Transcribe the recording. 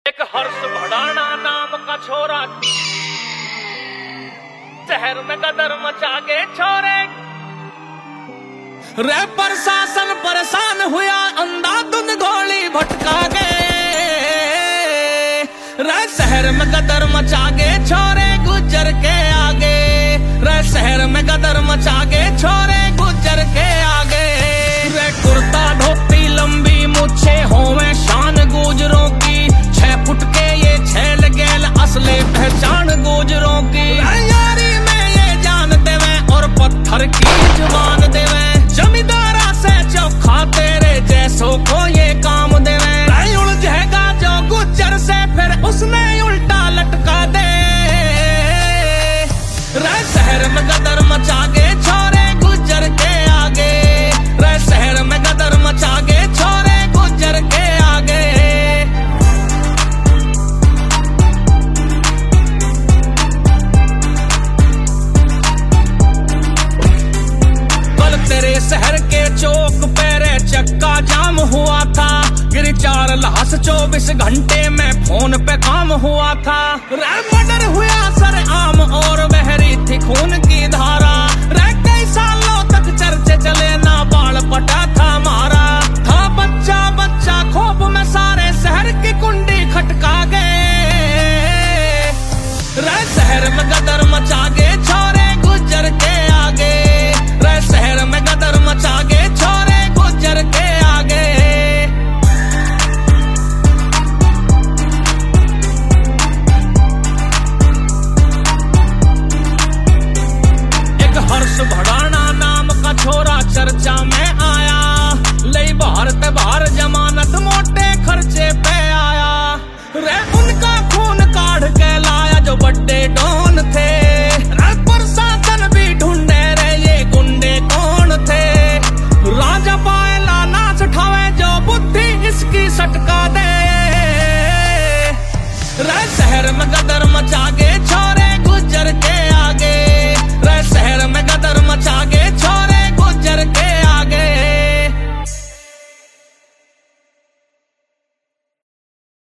एक हर्ष भड़ाना नाम का छोरा शहर में कदर मचा के छोरे रे प्रशासन परेशान हुआ अंधाधुंध गोली भटका गए रे शहर में कदर मचा के छोरे गुजर के आगे रे शहर में कदर मचा के छोरे गुजर के आगे रे कुर्ता धोती लंबी मुझे होवे शान गुजरों की 6 फुट के ये छेल गेल असले पहचान गुजरों की यारी में ये जान देवे और पत्थर की जुबान देवे जमींदारा से चौखा तेरे जैसों को ये काम देवे उलझेगा जो गुजर से फिर उसने उल्टा लटका दे रे शहर में गदर मचा के छोरे गुजर के आगे रे शहर में गदर मचा के छोरे गुजर के आगे कल तेरे शहर के चौक पे रे चक्का जाम हुआ था गिरी 4 लाश 24 घंटे में फोन पे काम हुआ था रे मर्डर हुआ सर आम और बहरी थी खून की धारा रे कई सालों तक चर्चे चले ना बाल पटा था मारा था बच्चा बच्चा खोप में सारे शहर की कुंडी खटका गए रे शहर में गदर मचा के छोरे गुजर के आगे रे शहर में गदर मचा के छोरे गुजर के आगे हर्ष भड़ाना नाम का छोरा चर्चा में आया ले बाहर जमानत मोटे खर्चे पे आया रे उनका खून काढ़ के लाया जो बड़े डॉन थे रे प्रशासन भी ढूंढे रे ये गुंडे कौन थे राजा पायला नाच उठावे जो बुद्धि इसकी सटका दे रे शहर में गदर मचा के